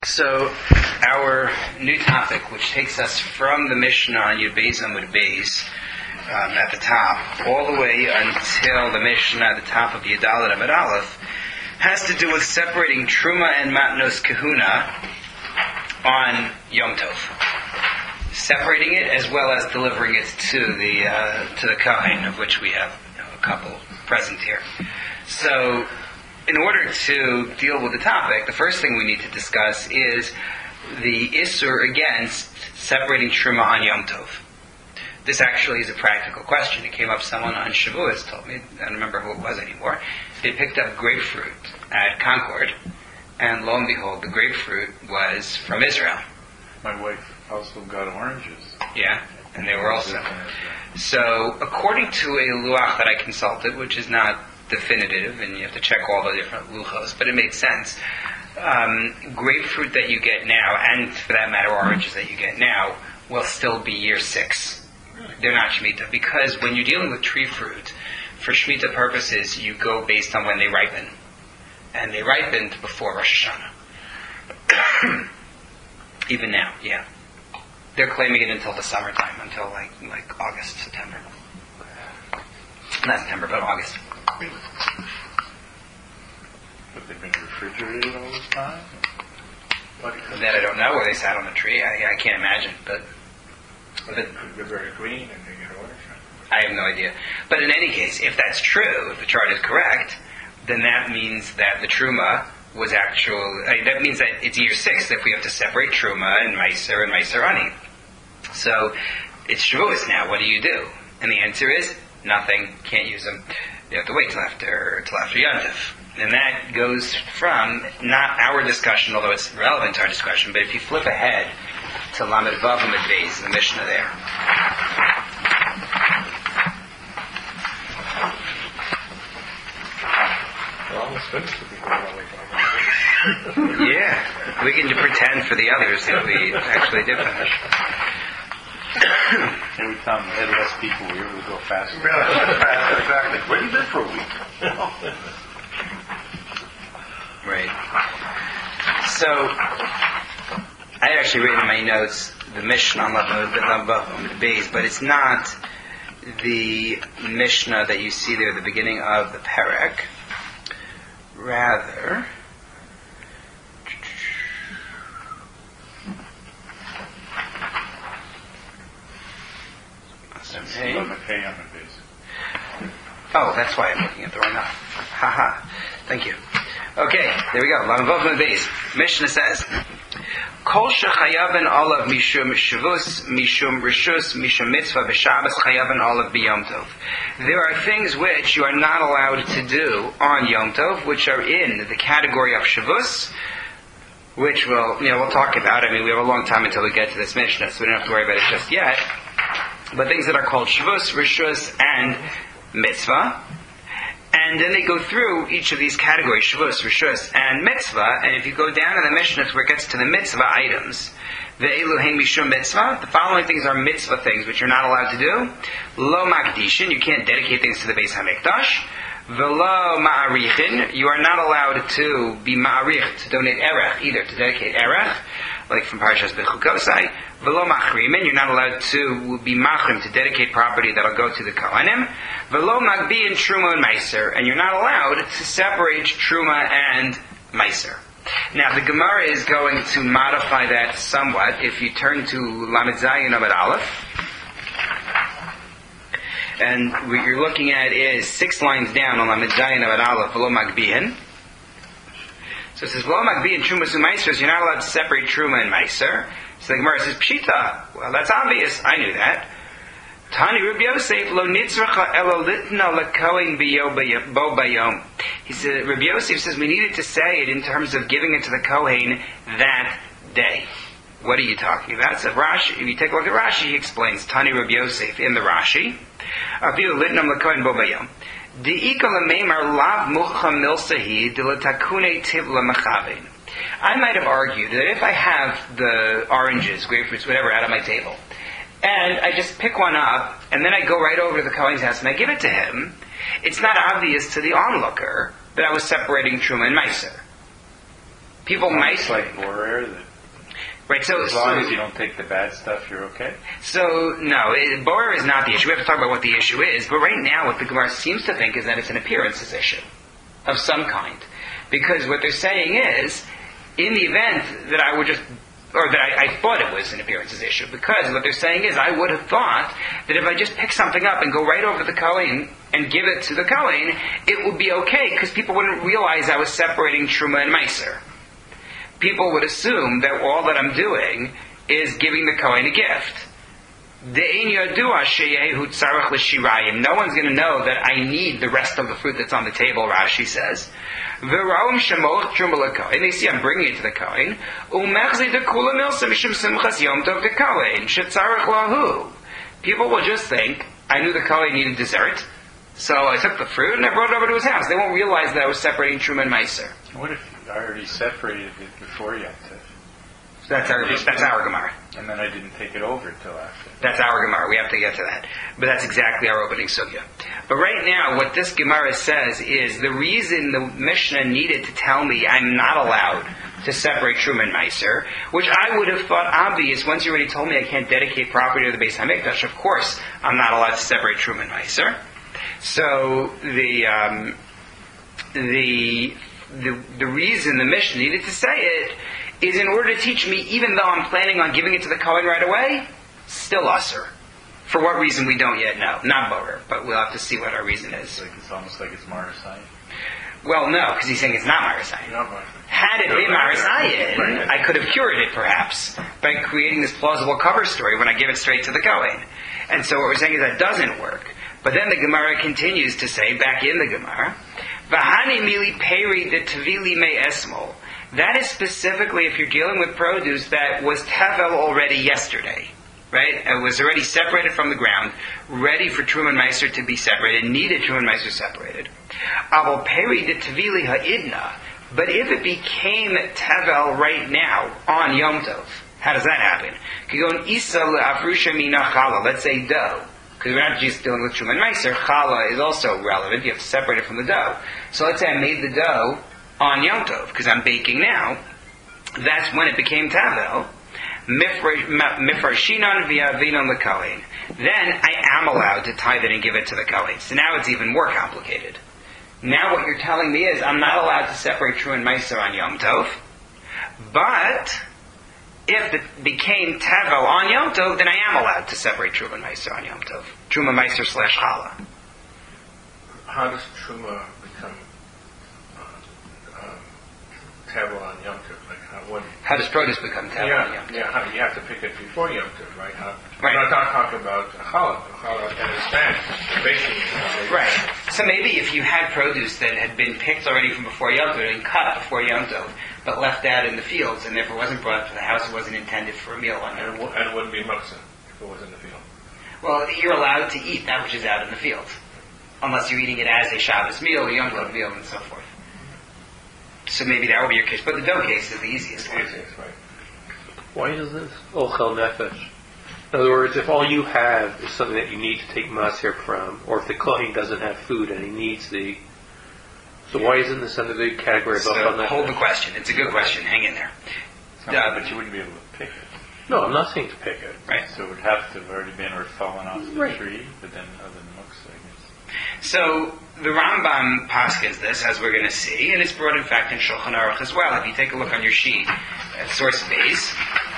So, our new topic, which takes us from the Mishnah on Yud Beis Amud Beis at the top, all the way until the Mishnah at the top of Yud Dalet Amud Aleph, has to do with separating Truma and Matnos Kahuna on Yom Tov. Separating it as well as delivering it to the Kohen, of which we have a couple present here. So, in order to deal with the topic, the first thing we need to discuss is the Issur against separating Truma on Yom Tov. This actually is a practical question. It came up, someone on Shavuos told me, I don't remember who it was anymore, they picked up grapefruit at Concord, and lo and behold, the grapefruit was from Israel. My wife also got oranges. Yeah, and they were also. So, according to a luach that I consulted, which is not definitive, and you have to check all the different luchos, but it made sense. Grapefruit that you get now, and for that matter, oranges that you get now, will still be year 6. They're not Shemitah, because when you're dealing with tree fruit, for Shemitah purposes, you go based on when they ripen. And they ripened before Rosh Hashanah. Even now, yeah. They're claiming it until the summertime, until like August, September. Not September, but August. But they've been refrigerated all this time? That I don't know, where they sat on the tree. I can't imagine, but they're very green and they get orange. I have no idea. But in any case, if that's true, if the chart is correct, then that means that the Truma was that means that it's year 6 if we have to separate Truma and Meiser Ani. So, it's Shavuos now, what do you do? And the answer is, nothing, can't use them. You have to wait till after Yom Tov. And that goes from, not our discussion, although it's relevant to our discussion, but if you flip ahead to Lamed Vav Amud Beis, the Mishnah there. We're almost finished with the Yeah, we can pretend for the others that we actually did finish. Every time we had less people, we were able to go faster. Exactly. Where have you been for a week? Right. So, I actually written in my notes the Mishnah on the base, but it's not the Mishnah that you see there at the beginning of the Perek. Rather, oh, that's why I'm looking at the wrong number. Haha. Thank you. Okay, there we go. Lamed Vav Amud Beis. Mishnah says, Kol shechayaven olav mishum shavus, mishum rishus, mishum mitzvah b'Shabbos chayaven olav b'Yom Tov. There are things which you are not allowed to do on Yom Tov, which are in the category of shavus, which we'll talk about. I mean, we have a long time until we get to this Mishnah, so we don't have to worry about it just yet. But things that are called shavus, rishus, and mitzvah. And then they go through each of these categories, shavus, rishus, and mitzvah. And if you go down in the Mishnah where it gets to the mitzvah items, the eluhen mishum mitzvah, the following things are mitzvah things which you're not allowed to do. Lo makdishin, you can't dedicate things to the Beis HaMikdash. Velo ma'arichin, you are not allowed to be ma'arich, to donate erech, either to dedicate erech, like from Parashas Bechukosai. Velo machrimin, you're not allowed to be machrim, to dedicate property that'll go to the Kohanim. Velo magbiin truma and meiser, and you're not allowed to separate truma and meiser. Now the Gemara is going to modify that somewhat. If you turn to Lamed Zayin Amud Aleph, and what you're looking at is 6 lines down on Lamed Zayin Amud Aleph, Velo magbiin. So it says, Velo magbiin trumas and meiser, so you're not allowed to separate truma and meiser. So the Gemara says, Pshita, well that's obvious, I knew that. Tani Rabbi Yosef lo nitzracha elo litna lekohen bo bayom. He said, Rabbi Yosef says we needed to say it in terms of giving it to the Kohen that day. What are you talking about? So Rashi, if you take a look at Rashi, he explains Tani Rabbi Yosef in the Rashi. Afilu litnam lekohen bo bayom. De'ika lememar lav mucha milsahi de letakune tiv lemechavein. I might have argued that if I have the oranges, grapefruits, whatever, out on my table, and I just pick one up, and then I go right over to the Kohen's house and I give it to him, it's not obvious to the onlooker that I was separating Truma and Meiser. People might... It's like borer. Right, so... As long as you don't take the bad stuff, you're okay? So, no, borer is not the issue. We have to talk about what the issue is. But right now, what the Gemara seems to think is that it's an appearances issue of some kind. Because what they're saying is, in the event that I would just... or that I thought it was an appearances issue, because what they're saying is, I would have thought that if I just pick something up and go right over the Kohen and give it to the Kohen, it would be okay, because people wouldn't realize I was separating Truma and Meiser. People would assume that all that I'm doing is giving the Kohen a gift. No one's going to know that I need the rest of the fruit that's on the table, Rashi says. They see I'm bringing it to the Kohen. People will just think, I knew the Kohen needed dessert, so I took the fruit and I brought it over to his house. They won't realize that I was separating Truma and Meiser. What if I already separated it before Yom Tov? That's our Gemara. And then I didn't take it over until after. That's our Gemara. We have to get to that. But that's exactly our opening sugya. But right now, what this Gemara says is the reason the Mishnah needed to tell me I'm not allowed to separate Truma and Meiser, which I would have thought obvious once you already told me I can't dedicate property to the Beis HaMikdash. Of course, I'm not allowed to separate Truma and Meiser. So the reason the Mishnah needed to say it is in order to teach me, even though I'm planning on giving it to the Kohen right away, still usher. For what reason we don't yet know. Not borer, but we'll have to see what our reason is. It's almost like it's Marasai. Well, no, because he's saying it's not Marasai. Had it been Marasai, I could have cured it, perhaps, by creating this plausible cover story when I give it straight to the Kohen. And so what we're saying is that doesn't work. But then the Gemara continues to say, back in the Gemara, V'hani mili peri de tvili me esmol. That is specifically if you're dealing with produce that was tevel already yesterday, right? It was already separated from the ground, ready for Truma and Meiser to be separated, needed Truma and Meiser separated. Avol peri de tvili ha'idna. But if it became tevel right now on Yom Tov, how does that happen? Let's say dough. Because we're not just dealing with Truma and Meiser. Challah is also relevant. You have to separate it from the dough. So let's say I made the dough on Yom Tov, because I'm baking now. That's when it became Tavel. Mifrarshinon v'yavinon l'kohen. Then I am allowed to tithe it and give it to the Kohen. So now it's even more complicated. Now what you're telling me is I'm not allowed to separate Truma and Meiser on Yom Tov. But if it became Tavel on Yom Tov, then I am allowed to separate Truma and Meiser on Yom Tov. Truma Meiser / Challah. How does Truma become Tavel on Yom Tov? How does produce become Tavel on Yom Tov? Yeah, you have to pick it before Yom Tov, right? Right. We're not talking about Challah. Challah and Spanish, baking. Right. So maybe if you had produce that had been picked already from before Yom Tov and cut before Yom Tov, but left out in the fields and therefore wasn't brought to the house, it wasn't intended for a meal on Yom Tov. And it wouldn't be muktzah if it was in the field. Well, you're allowed to eat that which is out in the field, unless you're eating it as a Shabbos meal, a Yom Tov meal, and so forth. So maybe that would be your case. But the dough case is the easiest one. Right. Why is this ochel nefesh? In other words, if all you have is something that you need to take maser from, or if the kohen doesn't have food and he needs the... So why isn't this under the category of ochel nefesh? Hold the question. It's a good question. Hang in there. But you wouldn't be able to pick it. No, I'm not saying to pick it. Right. So it would have to have already been or fallen off the tree, but then other than muktzah, I guess. So the Rambam paskins this, as we're going to see, and it's brought in fact in Shulchan Aruch as well. If you take a look on your sheet at source base,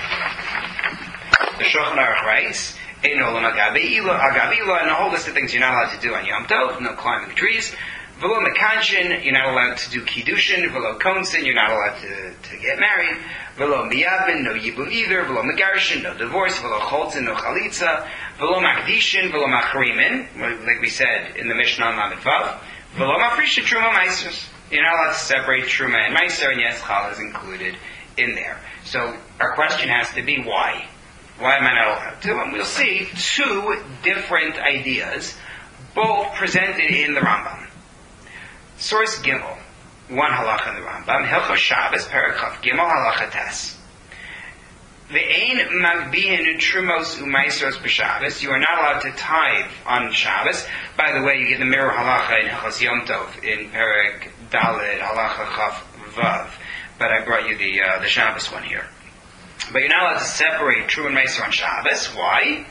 the Shulchan Aruch writes, and a whole list of things you're not allowed to do on Yom Tov, no climbing trees. V'lo mekanshin, you're not allowed to do kiddushin. V'lo konsin, you're not allowed to get married. V'lo miyavin, no yibum either. V'lo megarshin, no divorce. V'lo cholzin, no chalitza. V'lo makdishin, v'lo machrimin, like we said in the Mishnah on Lamed Vav. V'lo mafrisha truma meisers. You're not allowed to separate truma and meiser, and yes, challah is included in there. So our question has to be why? Why am I not allowed to? And we'll see two different ideas, both presented in the Rambam. Source Gimel, one halacha in the Rambam, Hilchos Shabbos, Parakaf Gimel, halacha Tes. Ve'ein magbihin trumos u'maisros b'Shabbos. You are not allowed to tithe on Shabbos. By the way, you get the mirror halacha in Hilchos Yom Tov in Parak Daled, halacha Chaf Vav. but I brought you the Shabbos one here. But you're not allowed to separate true and meiser on Shabbos. Why?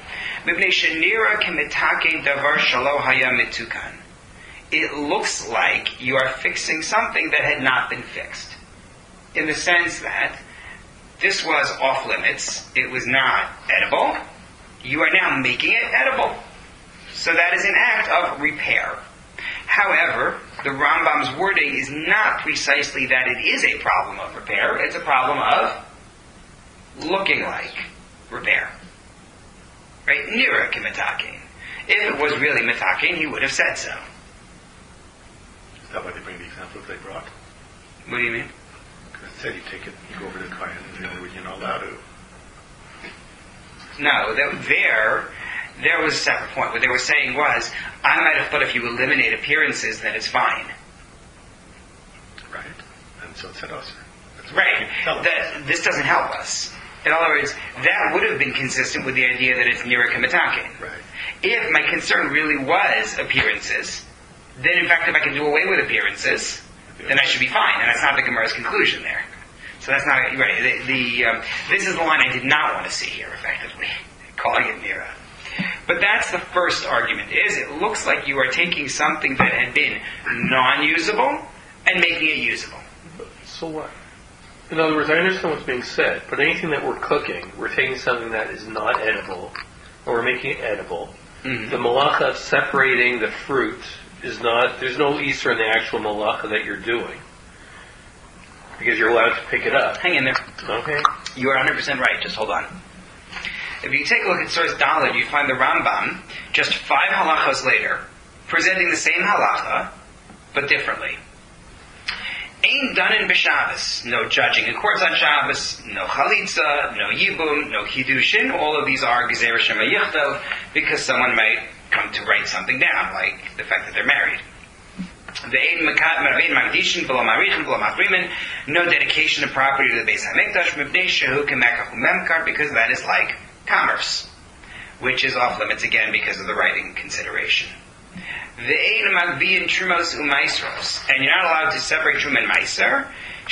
It looks like you are fixing something that had not been fixed. In the sense that this was off limits, it was not edible, you are now making it edible. So that is an act of repair. However, the Rambam's wording is not precisely that it is a problem of repair, it's a problem of looking like repair. Right? Nira kimitakin. If it was really mitakin, he would have said so. Is that why they bring the examples they brought? What do you mean? Because it said you take it, you go over to the client, and you're not allowed to. No, there was a separate point. What they were saying was, I might have thought if you eliminate appearances, then it's fine. Right. And so it said, oh, sir. Right. This doesn't help us. In other words, that would have been consistent with the idea that it's nira k'mitakin. Right. If my concern really was appearances, then in fact if I can do away with appearances, then I should be fine. And that's not the Gemara's conclusion there. So that's not, right, this is the line I did not want to see here, effectively, calling it nira. But that's the first argument, is it looks like you are taking something that had been non-usable and making it usable. So what? In other words, I understand what's being said, but anything that we're cooking, we're taking something that is not edible, and we're making it edible. Mm-hmm. The malacha of separating the fruit is not, there's no Easter in the actual malacha that you're doing. Because you're allowed to pick it up. Hang in there. Okay. You are 100% right, just hold on. If you take a look at source Daled, you find the Rambam, just 5 halachos later, presenting the same halacha, but differently. Ain't done in b'Shabbos. No judging in courts on Shabbos, no chalitza, no yibum, no kiddushin. All of these are gezer shema yichtov, because someone might come to write something down, like the fact that they're married. No dedication of property to the Beis Hamikdash, because that is like commerce, which is off limits again because of the writing consideration. And you're not allowed to separate Trum and Meiser,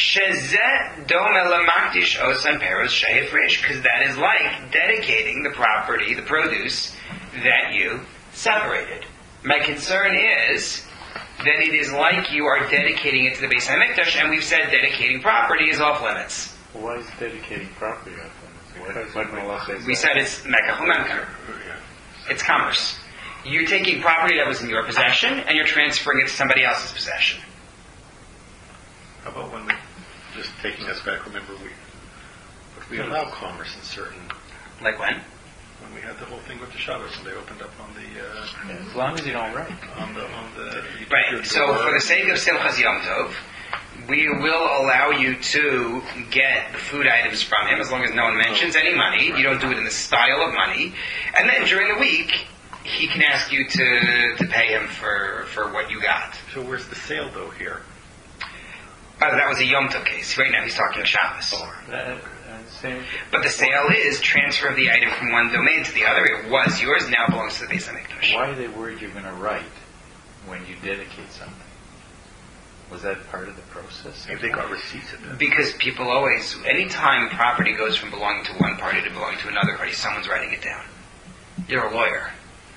because that is like dedicating the property, the produce, that you separated. My concern is that it is like you are dedicating it to the Beis Hamikdash, and we've said dedicating property is off limits. Well, why is dedicating property off limits? We said it's Mekach u'Memkar. It's commerce. You're taking property that was in your possession, and you're transferring it to somebody else's possession. How about when we, just taking us back, remember we allow commerce in certain... Like when? When we had the whole thing with the Shabbos, and they opened up on the... as long as you don't write. On the right, so for the sake of Simchas Yom Tov, we will allow you to get the food items from him, as long as no one mentions any money. You don't do it in the style of money. And then during the week, he can ask you to pay him for what you got. So where's the sale, though, here? That was a Yom Tov case. Right now he's talking Shabbos. But the sale is transfer of the item from one domain to the other. It was yours, now it belongs to the Beis Hamikdash. Why are they worried you're going to write when you dedicate something? Was that part of the process? If they got receipts of it. Because people always, anytime property goes from belonging to one party to belonging to another party, someone's writing it down. You're a lawyer.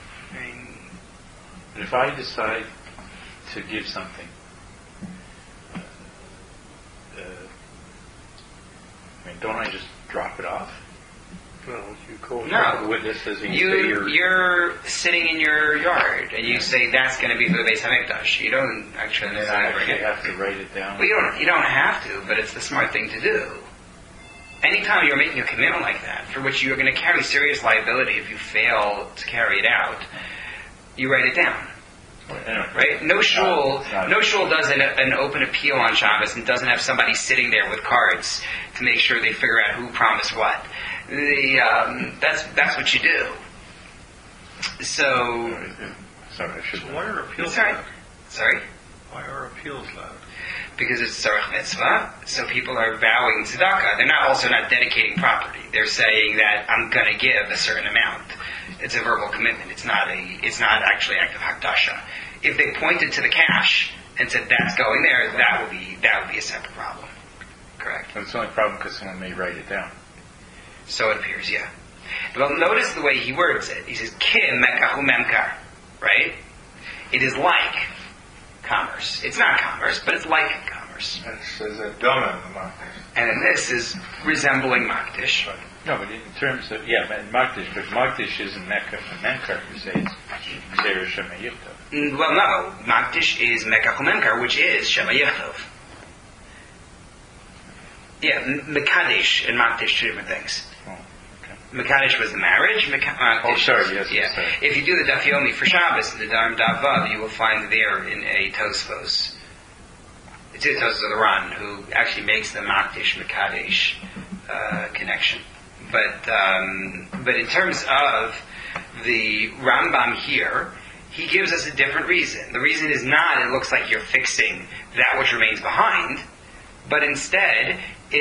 But if I decide to give something, don't I just drop it off? No, you call the witness as you're sitting in your yard and you say that's going to be for the Beis Hamikdash. You don't actually have to write it down. Well, you don't have to, but it's the smart thing to do. Anytime you're making a commitment like that, for which you're going to carry serious liability if you fail to carry it out, you write it down. Right? No shul does an open appeal on Shabbos and doesn't have somebody sitting there with cards to make sure they figure out who promised what. That's what you do. So why are appeals allowed? Sorry? Why are appeals allowed? Because it's tzarech mitzvah, so people are vowing tzedakah. They're also not dedicating property. They're saying that I'm going to give a certain amount. It's a verbal commitment. It's not actually act of hakdasha. If they pointed to the cash and said that's going there, that would be a separate problem. Correct. But it's the only problem because someone may write it down. So it appears, yeah. But notice the way he words it. He says, Kim mekahu memkar. Right? It is like commerce. It's not commerce, but it's like commerce. It says a doma in the Makdish. And in this is resembling Makdish. No, but in terms of, but Makdish isn't Mecca and Memkar, you say it's Zera Shema Yichtov. Well, no. Makdish is mekahu memkar, which is Shema Yichtov. Yeah, Mekadesh and Makdish, two different things. Oh, okay. Mekadesh was the marriage. Oh, sorry, yes. Yeah. Sorry. If you do the Daf Yomi for Shabbos, the Darim Daf Vav, you will find there in a Tosfos. It's a Tosfos of the Ran, who actually makes the Makdish Mekadesh connection. But in terms of the Rambam here, he gives us a different reason. The reason is not it looks like you're fixing that which remains behind, but instead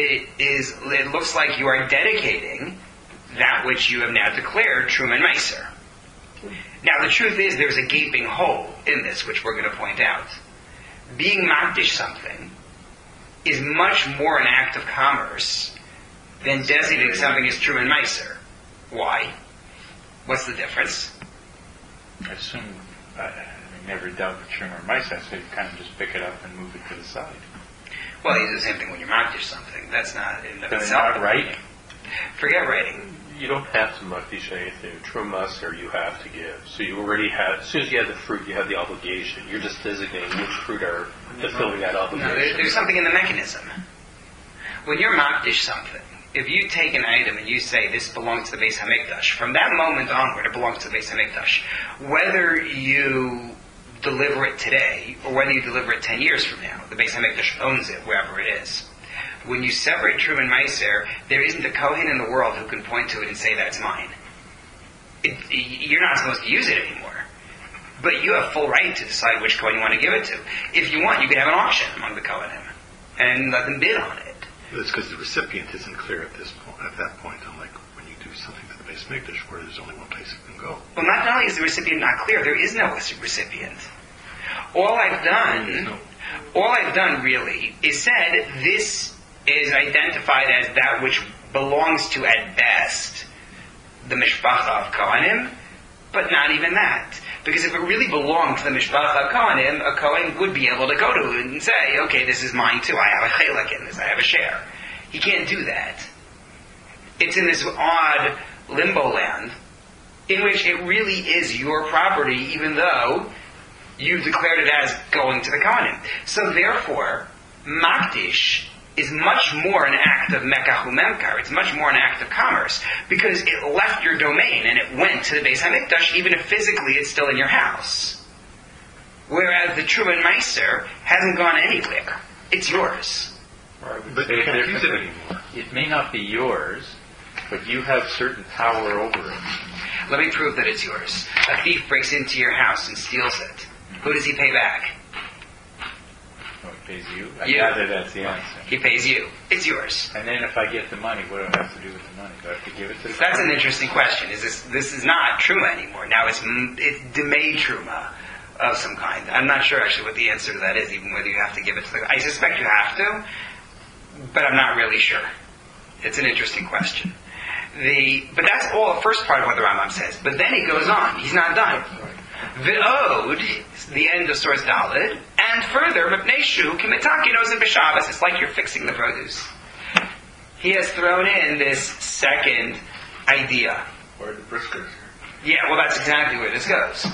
it looks like you are dedicating that which you have now declared Truma and Meiser. Now the truth is there's a gaping hole in this, which we're going to point out. Being Makdish something is much more an act of commerce than designating something as Truma and Meiser. Why? What's the difference? I assume, I never dealt with Shema or Meiser, so you kind of just pick it up and move it to the side. Well, you do the same thing when you're Makdish something. That's not in of But itself. not writing. Forget writing. You don't have to Makdish anything. Trumas, or you have to give. So you already have, as soon as you have the fruit, you have the obligation. You're just designating which fruit are fulfilling that obligation. No, there's something in the mechanism. When you're Makdish something, if you take an item and you say this belongs to the Beis HaMikdash, from that moment onward it belongs to the Beis HaMikdash. Whether you deliver it today or whether you deliver it 10 years from now, the Beis HaMikdash owns it wherever it is. When you separate Truma and Meiser, there isn't a Kohen in the world who can point to it and say that's mine. You're not supposed to use it anymore. But you have full right to decide which Kohen you want to give it to. If you want, you can have an auction among the Kohanim and let them bid on it. It's because the recipient isn't clear at that point, unlike when you do something to the Beis Mikdash where there's only one place it can go. Well, not only is the recipient not clear, there is no recipient. All I've done really is said this is identified as that which belongs to, at best, the Mishpacha of Kohanim, but not even that. Because if it really belonged to the Mishpacha of Kohanim, a Kohen would be able to go to it and say, okay, this is mine too, I have a chelek in this, I have a share. He can't do that. It's in this odd limbo land in which it really is your property, even though you declared it as going to the Kohanim. So therefore, Makdish is much more an act of mekahu memkar. It's much more an act of commerce because it left your domain and it went to the Beis HaMikdash, even if physically it's still in your house. Whereas the Truma and Meiser hasn't gone anywhere. It's yours. But you can't use it anymore. It may not be yours, but you have certain power over it. Let me prove that it's yours. A thief breaks into your house and steals it. Who does he pay back? Oh, it pays you? You. I gather that's the answer. He pays you. It's yours. And then if I get the money, what do I have to do with the money? Do I have to give it to the That's an interesting question. This is not Truma anymore. Now it's demade Truma of some kind. I'm not sure actually what the answer to that is, even whether you have to give it to the... I suspect you have to, but I'm not really sure. It's an interesting question. But that's all the first part of what the Rambam says. But then he goes on. He's not done. V'od, the end of source Daled, and further, Mepneshu, Kimitakinos and B'Shabbos. It's like you're fixing the produce. He has thrown in this second idea. Or the briskers. Yeah, well, that's exactly where this goes.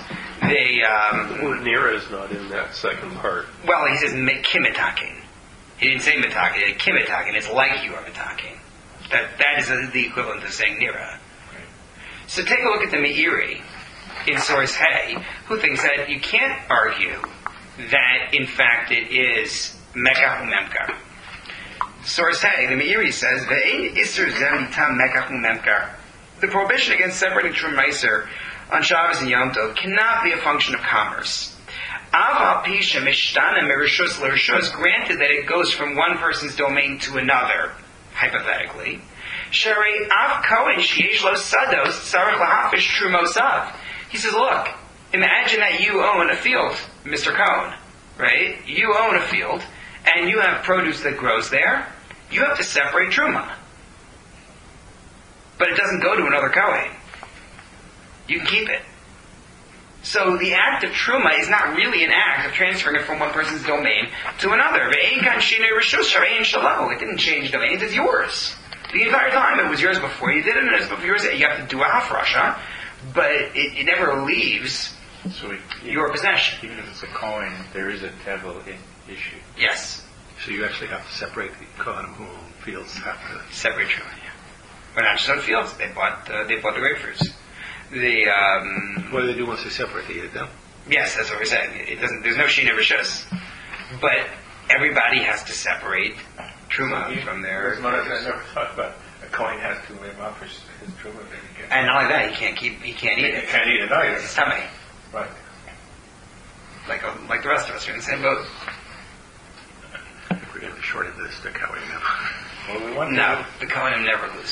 Nira is not in that second part. Well, he says Kimitakin. He didn't say Mitakin, he said Kimitakin. It's like you are Mitakin. That is the equivalent of saying Nira. So take a look at the Meiri in source Hay, who thinks that you can't argue that, in fact, it is Mekahu Memkar. Source Hay, the Meiri says, Ve'ein Isser Zem Nitam Mekahu Memkar. The prohibition against separating Truma Meiser on Shabbos and Yom Tov cannot be a function of commerce. Aval Pisha Mishtana Merishus Lerishus, granted that it goes from one person's domain to another, hypothetically. Sherei Av Kohen Sheish Lo Sados Tzarech Lahafish Trumosav. He says, look, imagine that you own a field, Mr. Cohen, right? You own a field, and you have produce that grows there, you have to separate truma. But it doesn't go to another Kohen. You can keep it. So the act of truma is not really an act of transferring it from one person's domain to another. It didn't change domain, it is yours. The entire time it was yours before you did it, and it was before yours. You have to do a hafrasha, but it never leaves your possession. Even if it's a coin, there is a tevel issue. Yes. So you actually have to separate the Kohanim who own fields. Have to Separate truma, yeah. But not just on fields, they bought the grapefruits. What do they do once they separate? They eat it down? Yes, that's what we're saying. There's no shina rishus. But everybody has to separate truma from their... I never thought about a coin has to live off his truma. And not like that, he can't eat it. He can't eat it either. It's his tummy. Right. Like the rest of us are in the same boat. I think we're getting the short end of the stick, how we know. Well, we want No, the Kohanim never lose.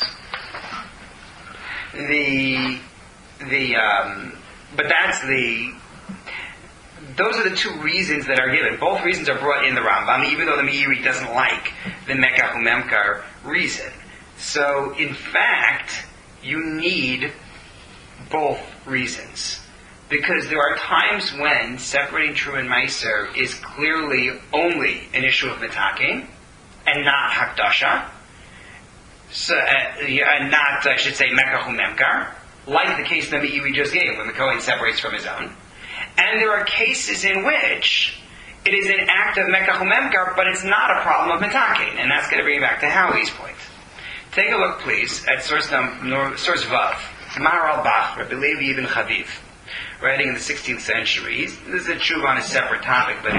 But those are the two reasons that are given. Both reasons are brought in the Rambam, even though the Meiri doesn't like the Mekach Umemkar reason. So, in fact, you need both reasons. Because there are times when separating Truma and Meiser is clearly only an issue of Mitaking, and not Hakdasha. So, and not, I should say, Mekach Umemkar, like the case that the Meiri just gave, when the Kohen separates from his own. And there are cases in which it is an act of Mekach Umemkar, but it's not a problem of Mitaking. And that's going to bring you back to Howie's point. Take a look, please, at source Vav. Maharal Bach, Rabbi Levi ibn Chaviv, writing in the 16th century. This is a tshuva on a separate topic, but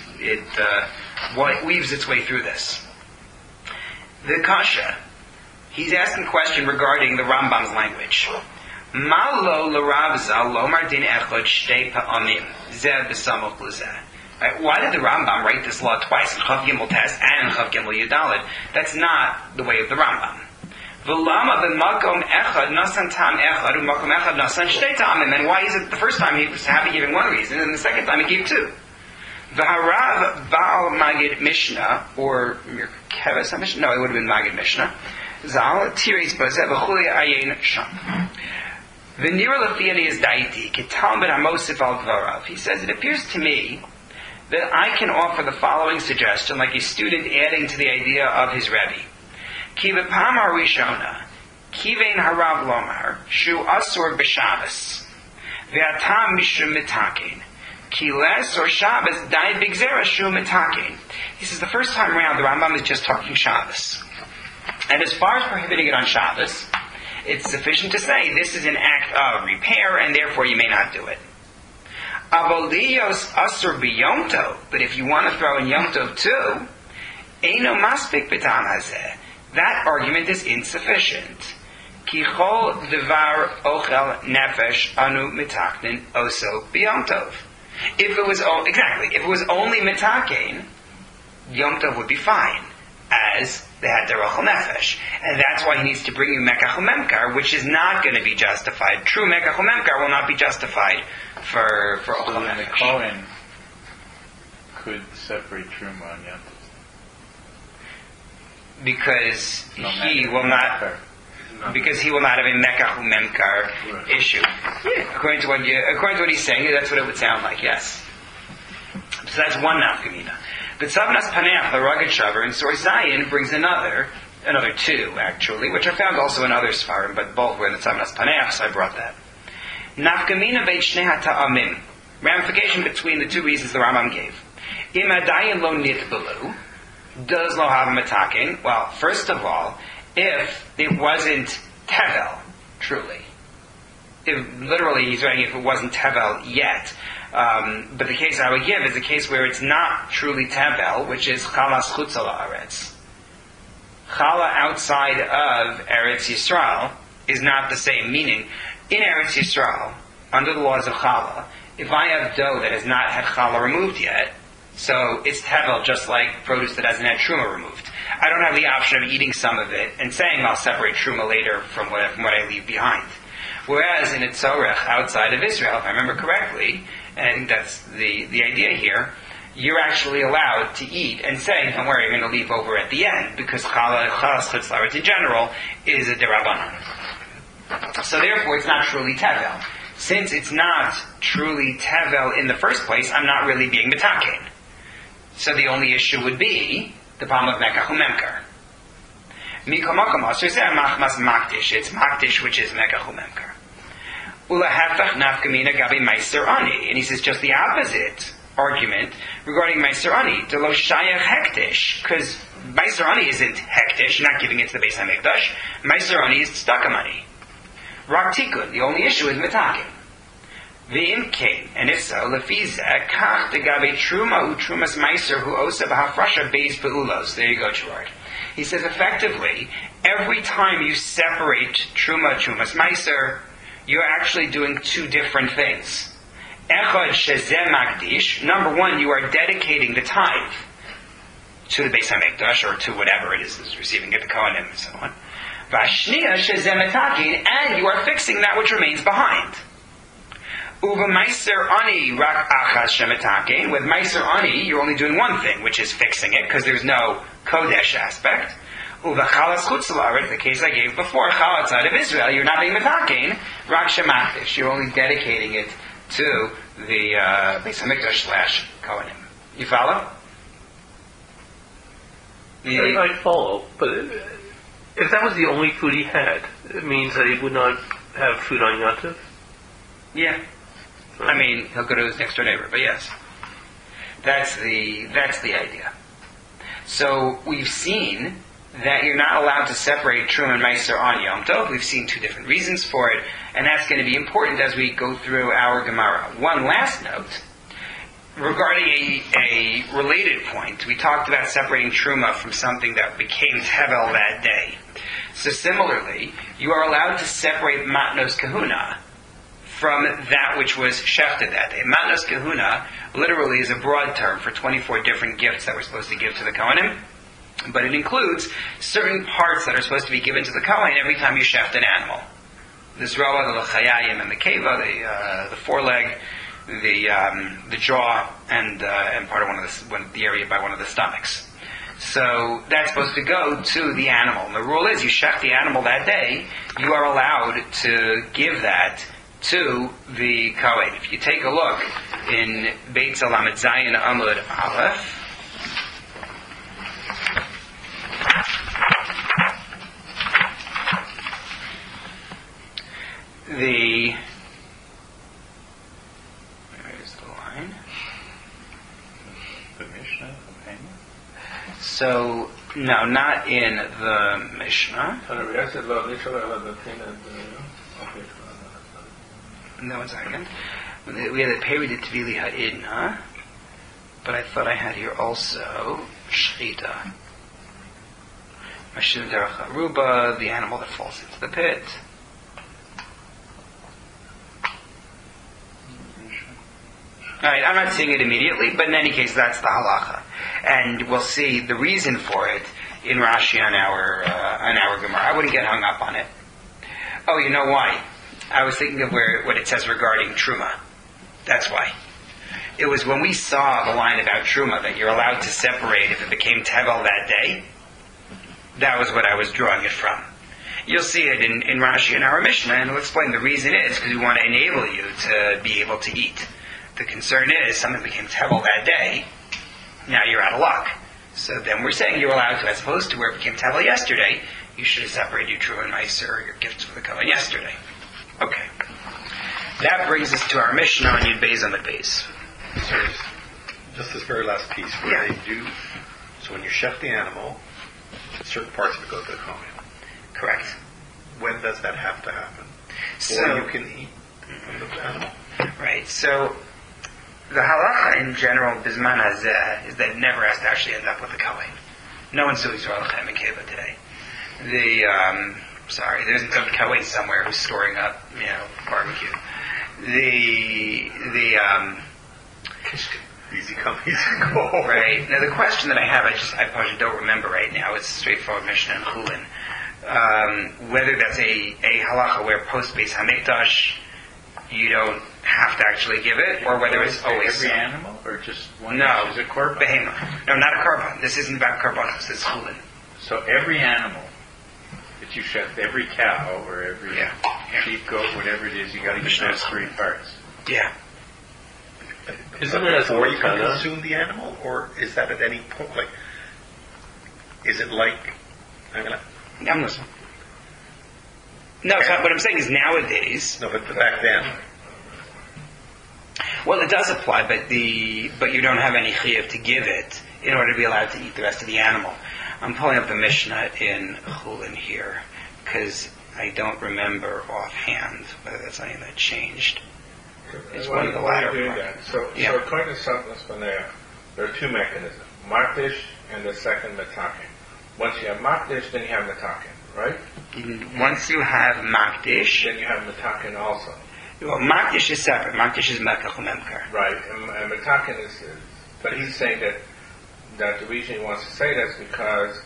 it weaves its way through this. The Kasha, he's asking a question regarding the Rambam's language. Ma lo l'Rav Zal lomar din echad shtei pa'amim zeh b'samoch l'zeh. Why did the Rambam write this law twice in Chav Gimel Tes and in Chav Gimel Yudalid? That's not the way of the Rambam. V'lama b'makom echad nasan tam echad u'makom echad nasan shtei ta'amim. And why is it the first time he was happy giving one reason, and the second time he gave two? V'harav Baal Magid Mishnah, or Merkeves Mishnah? No, it would have been Magid Mishnah. Zal tiris bazeh v'chuli ayin sham. V'nira lefiani is daiti ketam ben hamosif al dvarav. He says, it appears to me that I can offer the following suggestion, like a student adding to the idea of his Rebbe. Ki v'pam harishona, kivein harav lomar, shu asur b'Shabbos, v'atam mishum mitakein, ki les or Shabbos dai b'gzera shu mitakein. He says the first time around the Rambam is just talking Shabbos. And as far as prohibiting it on Shabbos, it's sufficient to say this is an act of repair, and therefore you may not do it. Avoliyos asur b'Yom Tov, but if you want to throw in Yom Tov too, eino maspik b'tam hazeh. That argument is insufficient. Ki chol devar ochel nefesh anu mitaknin oso b'Yom Tov. If it was only mitakein, Yom Tov would be fine, as they had their ochel nefesh, and that's why he needs to bring you Mekach Umemkar, which is not going to be justified. True Mekach Umemkar will not be justified for ochel nefesh. The Kohen could separate Truma and Yom Tov. Because he will not have a Mekach Umemkar issue. Yeah. According to what he's saying, that's what it would sound like. Yes. So that's one nafkamina. But Tzavnas Paneach, the rugged shaver, in source Zion brings another two actually, which are found also in other Sfarim, but both were in the Tzavnas Paneach, so I brought that. Nafkamina beit shnei hata'amim, ramification between the two reasons the Rambam gave. Im adayin lo nitbelu, does lo have mitaking? Well, first of all, if it wasn't tevel, truly. Literally, he's writing if it wasn't tevel yet. But the case I would give is a case where it's not truly tevel, which is chalas chutz ala aretz. Chala outside of Eretz Yisrael is not the same. Meaning, in Eretz Yisrael, under the laws of chala, if I have dough that has not had chala removed yet, so it's tevel just like produce that hasn't had truma removed. I don't have the option of eating some of it and saying I'll separate truma later from what I leave behind. Whereas in a tzorech outside of Israel, if I remember correctly, and I think that's the idea here, you're actually allowed to eat and say, don't worry, you're going to leave over at the end, because chalas chutz laretz in general is a derabanan. So therefore, it's not truly tevel. Since it's not truly tevel in the first place, I'm not really being metaken. So the only issue would be the problem of mekach umemkar. Mikomakom asur zeh machmas makdish. It's makdish, which is mekach umemkar. Ulahafach nafkamina gabi meiser ani. And he says just the opposite argument regarding meiser ani. Delo shayach hektish. Because meiser ani isn't hektish. You're not giving it to the Beis HaMikdash. Meiser ani is tzedakah money. Rak tikun. The only issue is metaken. V'im came, and if so, lefizeh kach degabe truma utrumas meiser hu osa b'hafrasha beis beulos. There you go, Gerard. He says effectively, every time you separate trumas meiser, you're actually doing two different things. Echad shezeh magdish. Number one, you are dedicating the tithe to the Beis HaMikdash, or to whatever it is receiving it, the Kohanim and so on. Vashniya shezeh metakin, and you are fixing that which remains behind. Uva meiser ani rak achas shemetakin. With meiser ani, you're only doing one thing, which is fixing it, because there's no kodesh aspect. Uva chalas chutz la'aretz, the case I gave before, chal outside of Israel, you're not being metakin, rak shematish. You're only dedicating it to the Beis HaMikdash / Kohanim. You follow? I follow, but if that was the only food he had, it means that he would not have food on Yontif? Yeah. I mean, he'll go to his next door neighbor, but yes. That's the idea. So we've seen that you're not allowed to separate Truma and Meiser on Yom Tov. We've seen two different reasons for it, and that's going to be important as we go through our Gemara. One last note, regarding a related point, we talked about separating Truma from something that became Tevel that day. So similarly, you are allowed to separate Matnos Kahuna from that which was shechted that day. Matnos Kahuna literally is a broad term for 24 different gifts that we're supposed to give to the Kohanim, but it includes certain parts that are supposed to be given to the Kohen every time you shecht an animal. The zroa, the lechayayim, and the keva, the foreleg, the jaw, and part of the area by one of the stomachs. So that's supposed to go to the animal. And the rule is, you shecht the animal that day, you are allowed to give that to the Kohen. If you take a look in Beit Zalamet Zayin Amud Aleph, where's the line? The Mishnah? So, no, not in the Mishnah. No, 1 second. We had a Peri de Tvili Ha'idna, but I thought I had here also Shchita. Mashim Derech Aruba, the animal that falls into the pit. Alright, I'm not seeing it immediately, but in any case, that's the halacha. And we'll see the reason for it in Rashi on our Gemara. I wouldn't get hung up on it. Oh, you know why? I was thinking of what it says regarding Truma. That's why. It was when we saw the line about Truma that you're allowed to separate if it became Tevel that day. That was what I was drawing it from. You'll see it in Rashi and our Mishnah, and we'll explain the reason is because we want to enable you to be able to eat. The concern is something became Tevel that day, now you're out of luck. So then we're saying you're allowed to, as opposed to where it became Tevel yesterday, you should have separated your Truma and Meiser, or your gifts for the Kohen yesterday. Okay. That brings us to our Mishnah on Yud Beis Amud Beis. So just this very last piece where they do, so when you chef the animal, certain parts of it go to the Kohen. Correct. When does that have to happen? So, or you can eat from the animal. Right. So the halacha in general, bisman hazeh, is that it never has to actually end up with the Kohen. No one's doing Yisrael Chaim and Keva today. There's some Kohen somewhere who's storing up, barbecue. Easy come, easy go. Right. Now the question that I have, I probably don't remember right now. It's a straightforward Mishnah in Chulin. Whether that's a halacha where post Beis Hamikdash you don't have to actually give it, or whether it's always every so. animal, or just one? No, Is it korban? Behema. No, not a korban. This isn't about korbanos. It's chulin. So every animal that you shecht, every cow or every sheep, goat, whatever it is, you got to give those 3 parts. Yeah. Isn't it as a before you can makana? consume the animal, or is that at any point? Like, is it like? I'm listening. No, so what I'm saying is nowadays. No, but back then. Well, it does apply, but you don't have any chiyuv to give it in order to be allowed to eat the rest of the animal. I'm pulling up the Mishnah in Chulin here because I don't remember offhand whether that's something that changed. It's one of the latter doing parts. that. So according to Satnas Banea, there are 2 mechanisms: Makdish and the second Metakin. Once you have Makdish, then you have Metakin, right? Once you have Makdish, Then you have Metakin also. well, Makdish is separate. Makdish is Mekach Memkar. Right, and Metakin is, but he's saying that the reason he wants to say that is because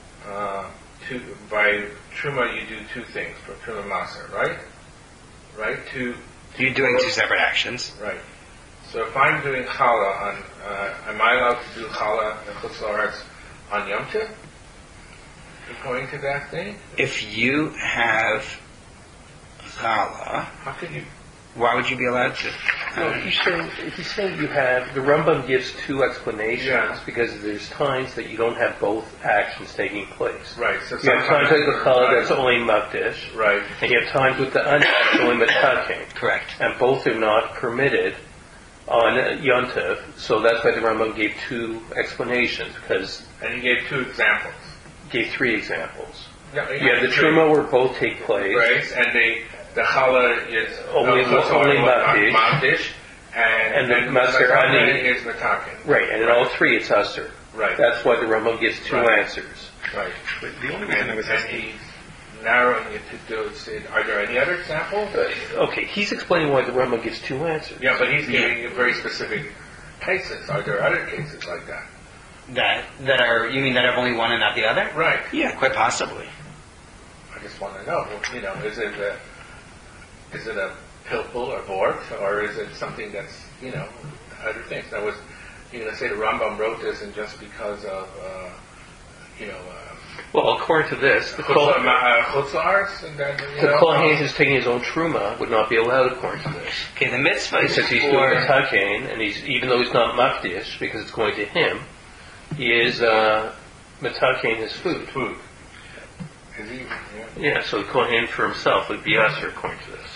by Truma you do 2 things for Truma Maser, right? Right? You're doing 2 separate actions. Right. So if I'm doing challah am I allowed to do challah in Chutz La'aretz on Yom Tov? According to that thing? If you have challah, How can you? why would you be allowed to? No, he's saying you have, the Rambam gives 2 explanations Yeah. because there's times that you don't have both actions taking place. Right. So You have times with the challah that's only makdish, right. and you have times with the onion that's only metakin. Correct. And both are not permitted on Yontif, so that's why the Rambam gave 2 explanations, because And he gave 2 examples. he gave 3 examples. Yeah, You have the Truma where both take place, Right, and the challah is Only Makdish. Makdish, and the then Maser Ani is Metakin. right, and in all 3 it's Usher. Right. That's why the Rambam gives 2 Right. answers. Right. But the only reason I was And asking. he's narrowing it to do. Are there any other examples? Okay, he's explaining why the Rambam gives 2 answers. Yeah, but he's giving you very specific cases. Are there other cases like that? That are, you mean that have only one and not the other? Right. Yeah, quite possibly. I just want to know. Is it a pilpul or vort, or is it something that's other things? That was you're going to say the Rambam wrote this, and just because of Well, according to this, the Chutz La'aretz, and then the Kohen who's taking his own Truma would not be allowed according to this. Okay, the mitzvah is Since he's doing for... the Takain, and even though he's not Makdish, because it's going to him, he is Metakin his food. food. Is he? Yeah, so the Kohen for himself would be Usher according to this.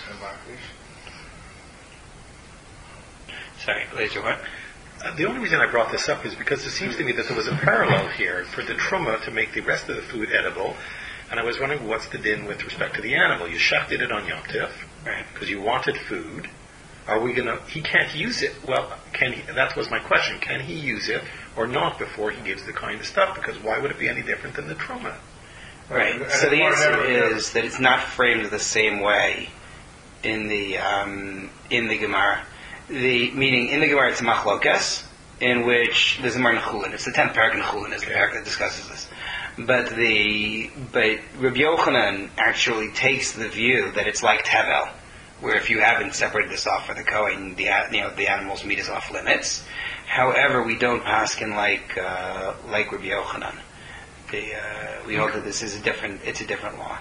Sorry, later what? The only reason I brought this up is because it seems to me that there was a parallel here for the truma to make the rest of the food edible, and I was wondering what's the din with respect to the animal. You shechted it on Yom Tif, Right. because you wanted food. Are we gonna? He can't use it. Well, can he? That was my question. Can he use it or not before he gives the kind of stuff? Because why would it be any different than the truma? Right. So the answer is that it's not framed the same way in the Gemara. Meaning in the Gemara it's machlokas, in which there's a Gemara in Chulin. It's the 10th parak in Chulin is the parak that discusses this. But Rabbi Yochanan actually takes the view that it's like tevel, where if you haven't separated this off for the Kohen, the animal's meat is off limits. However, we don't paskin like Rabbi Yochanan. We hold that this is it's a different law.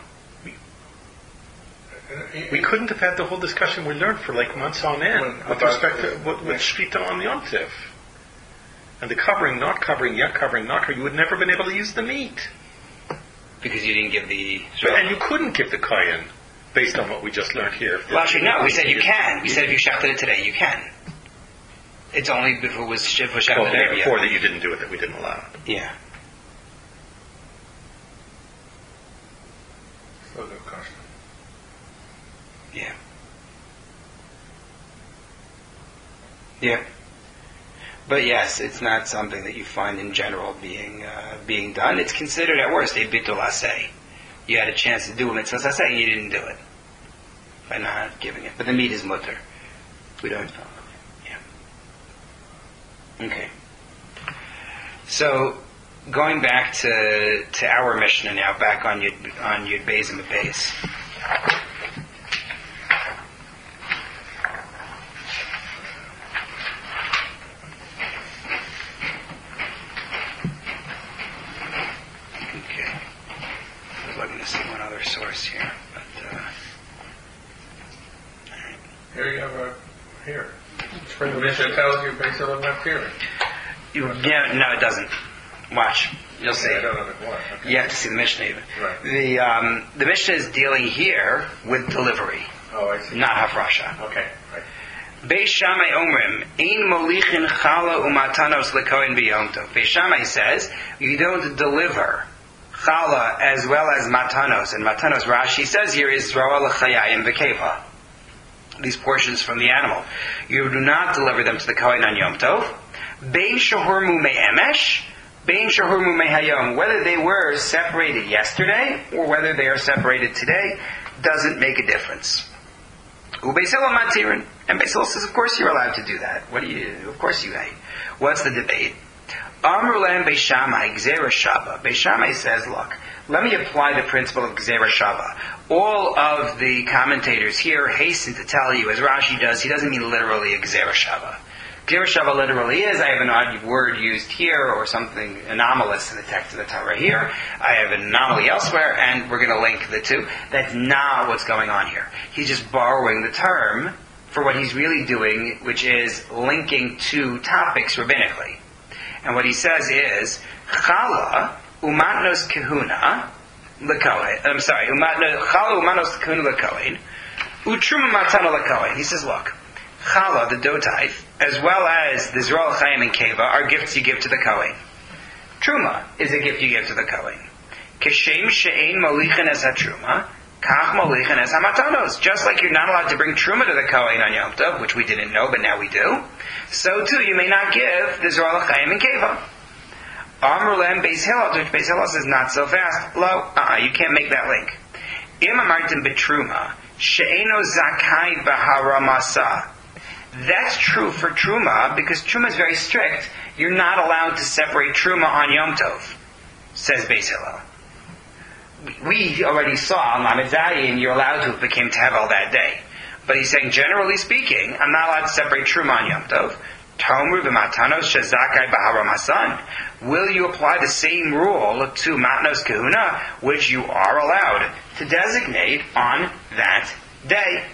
We couldn't have had the whole discussion we learned for like months on end with respect to with Shvita on the Yom Tif. And the covering, not covering, yet covering, not covering, you would never been able to use the meat. Because you didn't give the... And you couldn't give the kohen, based on what we just learned here. Well, actually, no. We said you can. We said if you shechted it today, you can. It's only if it was shechted Well, today. before that you didn't do it, that we didn't allow it. Yeah. So good question. Yeah. Yeah. But yes, it's not something that you find in general being done. It's considered at worst a bitul aseh. You had a chance to do a mitzvah aseh and you didn't do it by not giving it. But the meat is mutter. We don't follow. Yeah. Okay. So going back to our Mishnah now, back on Yud Beis and Beis. The Mishnah tells you based on not fearing. No, it doesn't. Watch. You'll see. I don't know what. Okay. You have to see the Mishnah even. Right. The Mishnah is dealing here with delivery, Oh, I see. not hafrasha. Okay. Right. Beis Shammai omrim, ein molichin chala umatanos lekohen b'yom tov. Beis Shammai says, you don't deliver chala as well as matanos. And matanos, Rashi says here, is zroa l'chayayim v'keva. These portions from the animal. You do not deliver them to the kohen on Yom Tov. Bein shahurmu me'emesh, bein shahurmu me'hayom. Whether they were separated yesterday, or whether they are separated today, doesn't make a difference. Ubeis Hillel matirin. And Beis Hillel says, of course you're allowed to do that. Of course you may. What's the debate? Amru lehem Beis Shammai, Gzeira Shava. Beis Shammai says, look, let me apply the principle of Gzeira Shava. All of the commentators here hasten to tell you, as Rashi does, he doesn't mean literally a Gzeira Shava. Gzeira Shava literally is, I have an odd word used here, or something anomalous in the text of the Torah here. I have an anomaly elsewhere, and we're going to link the two. That's not what's going on here. He's just borrowing the term for what he's really doing, which is linking two topics rabbinically. And what he says is, Chala umatnos kahuna lekohen. Chala umatnos kahuna lekohen, utruma matana lekohen. He says, look, Chala, the dough type, as well as the Zroa l'chaim and Keva, are gifts you give to the Kohen. Truma is a gift you give to the Kohen. Keshem she'ein molichin es ha-truma, kach molichin es ha-matanos. Just like you're not allowed to bring Truma to the Kohen on Yom Tov, which we didn't know, but now we do, so too you may not give the Zroa l'chaim and Keva. Amru lehem Beis Hillel, which Beis Hillel says not so fast. You can't make that link. Im amartim betruma, she'eno zakai b'haramasa. That's true for Truma, because Truma is very strict. You're not allowed to separate Truma on Yom Tov, says Beis Hillel. We already saw on Lamed Zayin, you're allowed to become Tevel that day. But he's saying, generally speaking, I'm not allowed to separate Truma on Yom Tov. Tomru v'matanos shezakai b'haramasan. Will you apply the same rule to matnos kahuna, which you are allowed to designate on that day?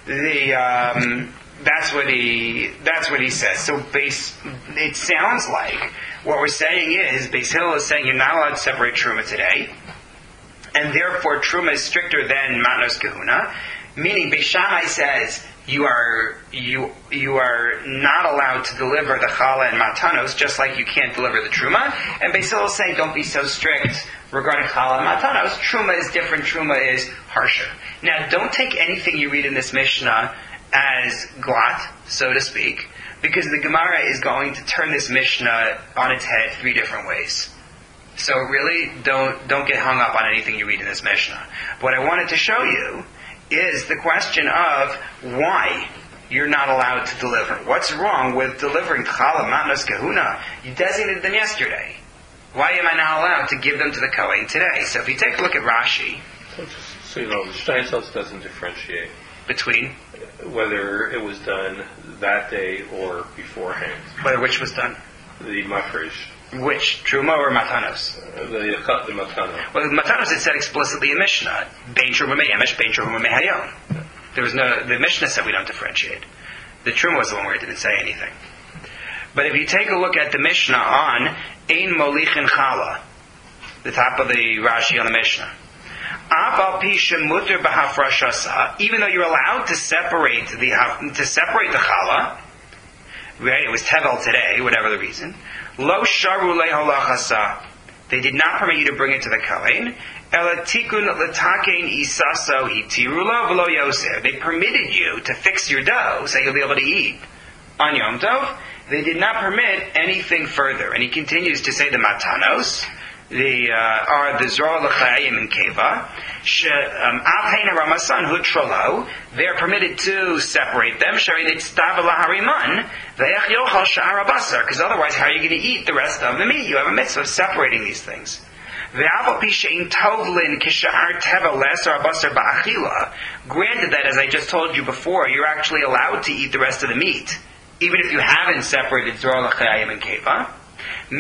That's what he says. So it sounds like what we're saying is, Beis Hillel is saying you're not allowed to separate Truma today, and therefore Truma is stricter than Matnos Kahuna, meaning Beis Shammai says you are not allowed to deliver the Chala and Matanos, just like you can't deliver the Truma, and Beis Hillel is saying don't be so strict regarding Chala and Matanos. Truma is different, Truma is harsher. Now, don't take anything you read in this Mishnah as glut, so to speak, because the Gemara is going to turn this Mishnah on its head three different ways. So really, don't get hung up on anything you read in this Mishnah. What I wanted to show you is the question of why you're not allowed to deliver. What's wrong with delivering Chala, Matnos, Kahuna? You designated them yesterday. Why am I not allowed to give them to the Kohen today? So if you take a look at Rashi... So the Steinsaltz doesn't differentiate between whether it was done that day or beforehand. Whether which was done? The mafresh. Which? Truma or Matanos? The Matanos. Well, Matanos it said explicitly in Mishnah, Bein Truma Me'emesh, Bein Truma Me'hayom. The Mishnah said we don't differentiate. The Truma was the one where it didn't say anything. But if you take a look at the Mishnah on Ein Molichin Chala, the top of the Rashi on the Mishnah, even though you're allowed to separate the challah, right? It was tevel today, whatever the reason. Lo sharu leholachasa. They did not permit you to bring it to the kohen. Elatikun letakein isaso hitirulo v'lo yoser. They permitted you to fix your dough so you'll be able to eat on Yom Tov. They did not permit anything further. And he continues to say the matanos. Are the Zroa l'chaim and Keva. Avheina Ramasan Hutrolo. They are permitted to separate them. Because otherwise, how are you going to eat the rest of the meat? You have a mitzvah of separating these things. Granted that, as I just told you before, you're actually allowed to eat the rest of the meat, even if you haven't separated Zroa l'chaim and Keva. But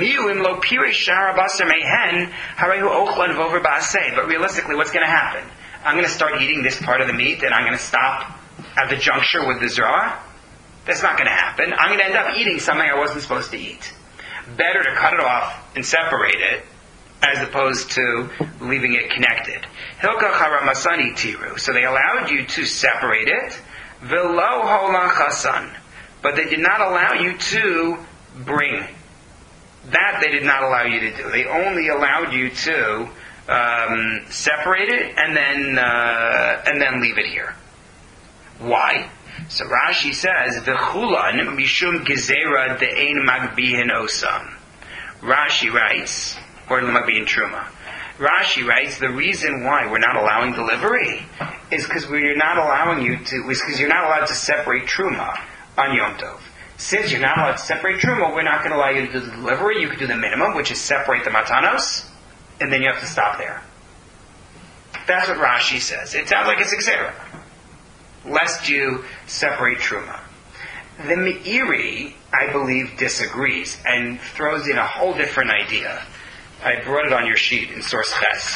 realistically, what's going to happen? I'm going to start eating this part of the meat, and I'm going to stop at the juncture with the Zroa. That's not going to happen. I'm going to end up eating something I wasn't supposed to eat. Better to cut it off and separate it as opposed to leaving it connected. Hilka charamasani tiru. So they allowed you to separate it. Velo holan chasan. But they did not allow you to bring. That they did not allow you to do. They only allowed you to separate it and then leave it here. Why? So Rashi says, "V'chulan mishum gezerah de'ein magbihin osam." Rashi writes, or magbihin truma. Rashi writes, the reason why we're not allowing delivery is because you're not allowing because you're not allowed to separate truma on Yom Tov. Since you're not allowed to separate truma, we're not going to allow you to do the delivery. You can do the minimum, which is separate the matanos, and then you have to stop there. That's what Rashi says. It sounds like it's gezerah, lest you separate truma. The Meiri, I believe, disagrees and throws in a whole different idea. I brought it on your sheet in source Ches.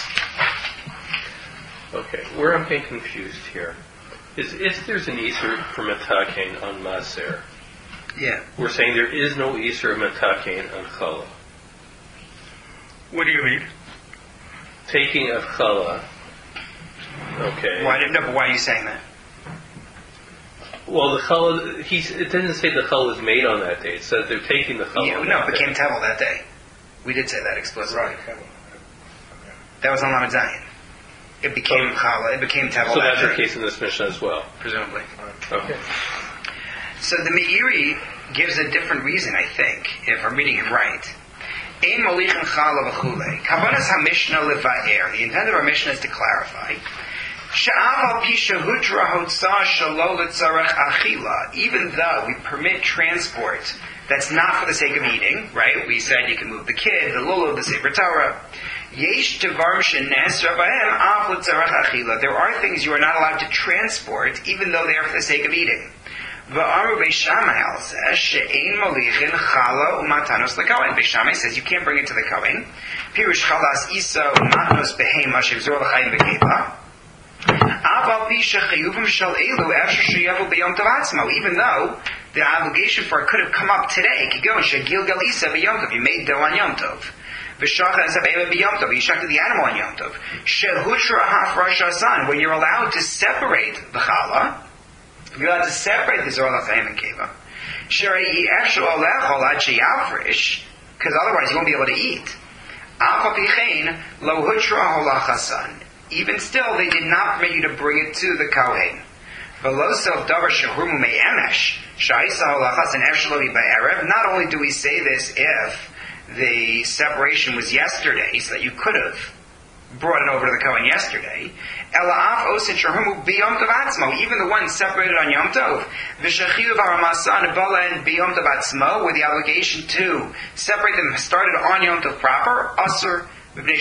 Okay, where I'm getting confused here is if there's an Isur for Metakein on Maser, Yeah. we're saying there is no Isur Metakein on Challah. What do you mean? Taking of Challah, okay. Why are you saying that? Well, the challah, it doesn't say the challah was made on that day. It says they're taking the challah. No, it became tevel that day. We did say that explicitly. Right. That was on Lamed Zayin. It became challah. It became tevel So that that's day. the case in this Mishnah as well. Presumably. Okay. So the Meiri gives a different reason, I think, if I'm reading him right. Ein molichin challah v'chulei. Kavanas ha-Mishnah levaer. The intent of our Mishnah is to clarify. Even though we permit transport that's not for the sake of eating, right? We said you can move the kid, the lulav, the sefer Torah. There are things you are not allowed to transport, even though they are for the sake of eating. Beis Shammai says you can't bring it to the Kohen. Pirush chalas isa umatnos behema shevzor l'chaim bekeva. Even though the obligation for it could have come up today, you made dough on Yom Tov. You shechted the animal on Yom Tov. When you're allowed to separate the challah, you're allowed to separate the zor l'chaim and keva. Because otherwise you won't be able to eat. Even still, they did not permit you to bring it to the Kohen. Not only do we say this if the separation was yesterday, so that you could have brought it over to the Kohen yesterday, even the one separated on Yom Tov, where the obligation to separate them started on Yom Tov proper, anyway,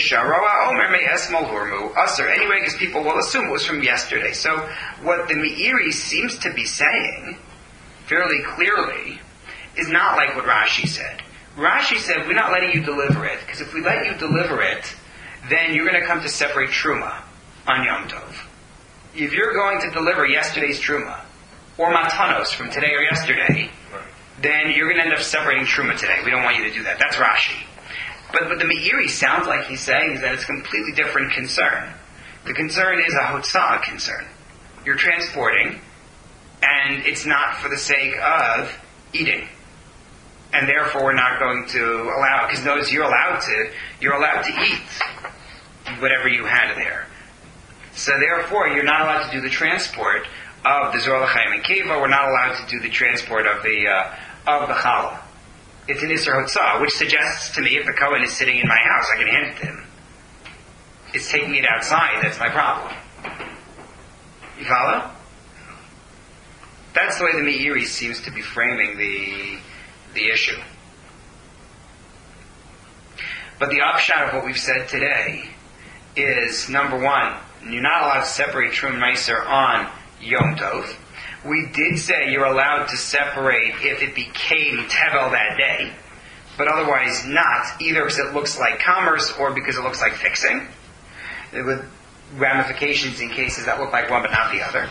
because people will assume it was from yesterday. So what the Meiri seems to be saying, fairly clearly, is not like what Rashi said. Rashi said, we're not letting you deliver it, because if we let you deliver it, then you're going to come to separate Truma on Yom Tov. If you're going to deliver yesterday's Truma, or Matanos from today or yesterday, then you're going to end up separating Truma today. We don't want you to do that. That's Rashi. But what the Meiri sounds like he's saying is that it's a completely different concern. The concern is a hotzah concern. You're transporting, and it's not for the sake of eating. And therefore we're not going to allow, because notice you're allowed to eat whatever you had there. So therefore you're not allowed to do the transport of the Zor L'chaim and Keva. We're not allowed to do the transport of the challah. It's an Isser Hotzah, which suggests to me if the Kohen is sitting in my house, I can hand it to him. It's taking it outside that's my problem. You follow? That's the way the Meiri seems to be framing the issue. But the upshot of what we've said today is, number one, you're not allowed to separate Trum Meiser on Yom Tov. We did say you're allowed to separate if it became Tevel that day, but otherwise not, either because it looks like commerce or because it looks like fixing, with ramifications in cases that look like one but not the other.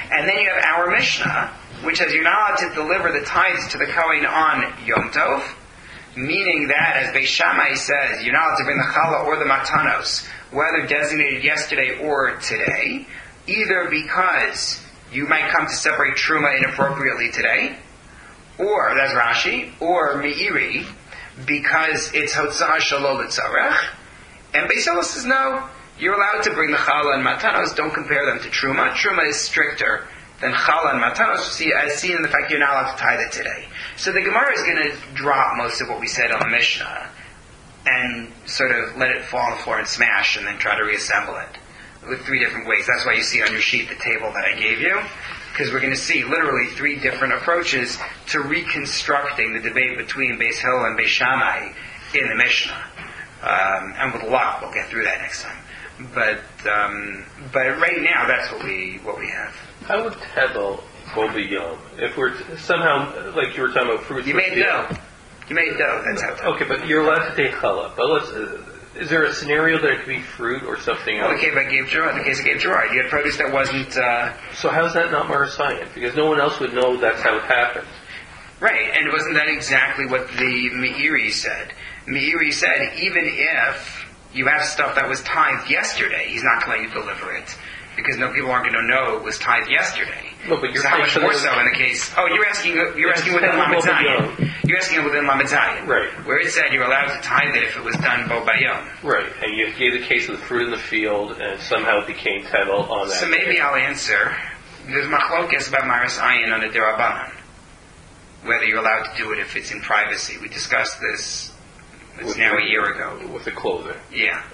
And then you have our Mishnah, which says you're not allowed to deliver the tithes to the Kohen on Yom Tov, meaning that, as Beis Shammai says, you're not allowed to bring the challah or the matanos, whether designated yesterday or today, either because you might come to separate truma inappropriately today, or, that's Rashi, or Meiri, because it's Hotzah Shalol Tzarech. And Beis Hillel says, no, you're allowed to bring the challah and matanos, don't compare them to truma. Truma is stricter than challah and matanos, as seen in the fact you're not allowed to tithe it today. So the Gemara is going to drop most of what we said on the Mishnah and sort of let it fall on the floor and smash and then try to reassemble it with three different ways. That's why you see on your sheet the table that I gave you, because we're going to see literally three different approaches to reconstructing the debate between Beis Hillel and Beis Shammai in the Mishnah. And with luck, we'll get through that next time. But right now, that's what we have. How would Tevel go beyond? If we're somehow, like you were talking about fruits. You made dough. You made dough. That's how. Okay, but you're allowed to take challah. But is there a scenario that it could be fruit or something else? Well, the case I gave Gerard, you had produce that wasn't. So how is that not Marasayan? Because no one else would know that's how it happened. Right, and wasn't that exactly what the Meiri said? Meiri said, even if you have stuff that was tithed yesterday, he's not going to let you deliver it, because people aren't going to know it was tithed yesterday. No, but you're so how much more so in the case? Oh, you're asking within Lamed Zayin. You're asking within Lamed Zayin, right? Where it said you're allowed to tithe it if it was done bo bayom. Right, and you gave the case of the fruit in the field, and somehow it became tevel on that. So maybe I'll answer. There's machlokes about Maris Ayin on the Derabanan, whether you're allowed to do it if it's in privacy. We discussed this. It's now a year ago. With the clothing. Yeah.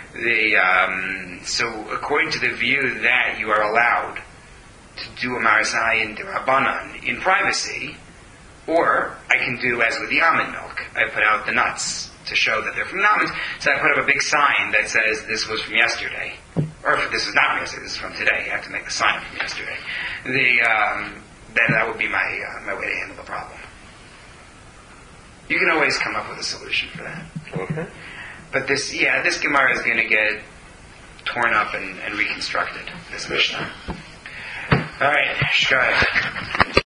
So according to the view that you are allowed to do a Marisai and Rabbanan in privacy, or I can do as with the almond milk. I put out the nuts to show that they're from the almonds. So I put up a big sign that says this was from yesterday. Or if this is not from yesterday, this is from today. I have to make the sign from yesterday. Then that would be my way to handle the problem. You can always come up with a solution for that. Okay. But this Gemara is going to get torn up and reconstructed, this Mishnah. All right, Shkai.